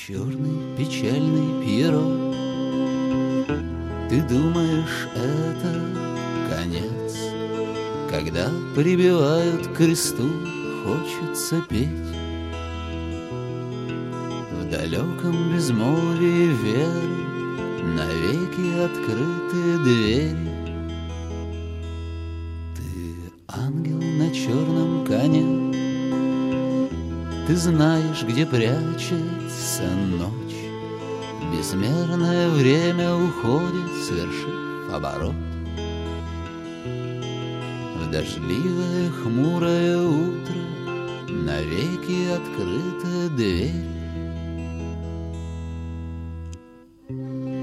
Черный печальный Пьеро, ты думаешь, это конец? Когда прибивают к кресту, хочется петь. В далеком безмолвии веры навеки открытые двери. Ты ангел на черном коне, ты знаешь, где прячется ночь. Безмерное время уходит, свершив оборот. В дождливое хмурое утро навеки открыта дверь.